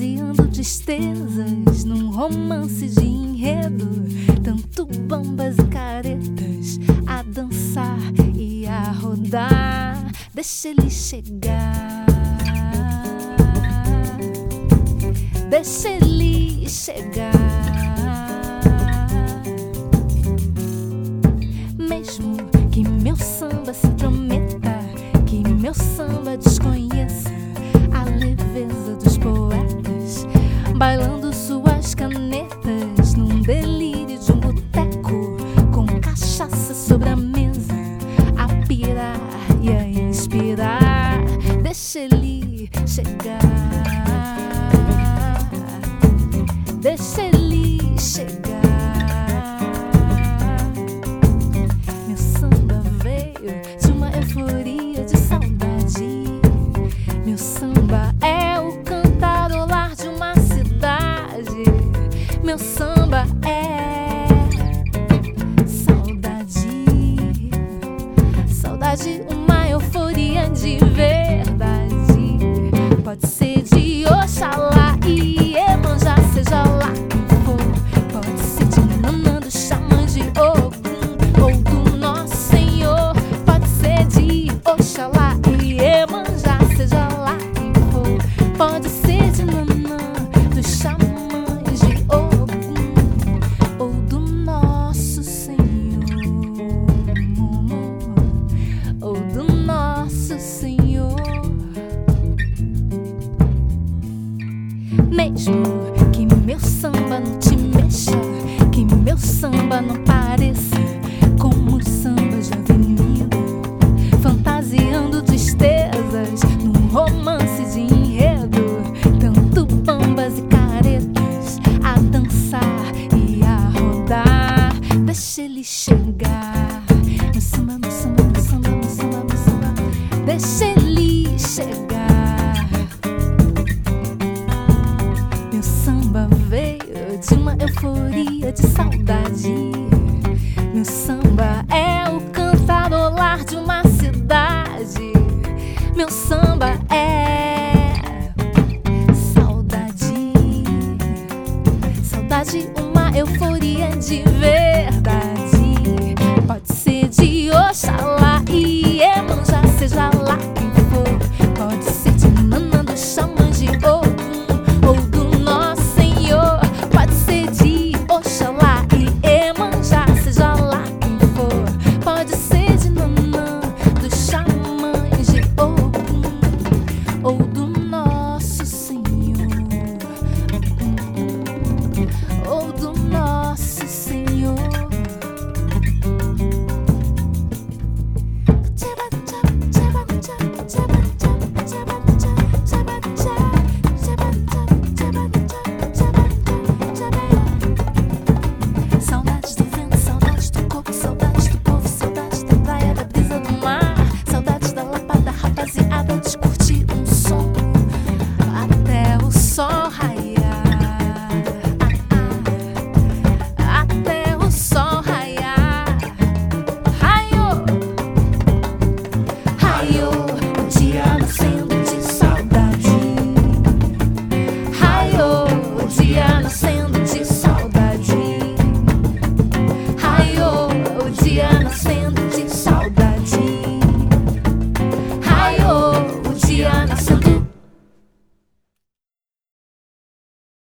fantasiando tristezas num romance de enredo. Tanto bambas e caretas a dançar e a rodar. Deixa ele chegar, deixa ele chegar. Mesmo que meu samba se intrometa, que meu samba desconheça a leveza dos poetas, bailando suas canetas num delírio de um boteco, com cachaça sobre a mesa, a pirar e a inspirar. Deixa ele chegar, deixa ele chegar. Meu samba veio de uma euforia de saudade. Meu samba é o cantarolar de uma cidade. Meu samba é saudade, saudade, uma euforia de verdade. Pode ser de Oxalá e Iemanjá, seja lá quem for. Pode ser de Nanã, do Xamã, de Ogum ou do Nosso Senhor. Pode ser de Oxalá e Iemanjá, seja lá quem for. Pode ser de Nanã, do Xamã, de Ogum ou do Nosso Senhor, ou do Nosso Senhor. Mesmo que meu samba não te mexa, que meu samba não pareça como os sambas de avenida, fantasiando tristezas num romance de enredo. Tanto bambas e caretas a dançar e a rodar. Deixa ele chegar, meu samba, meu samba, meu samba, meu samba, meu samba. Deixa ele chegar. Meu samba veio de uma euforia de saudade. Meu samba é o cantarolar de uma cidade. Meu samba é saudade, saudade, uma euforia de ver.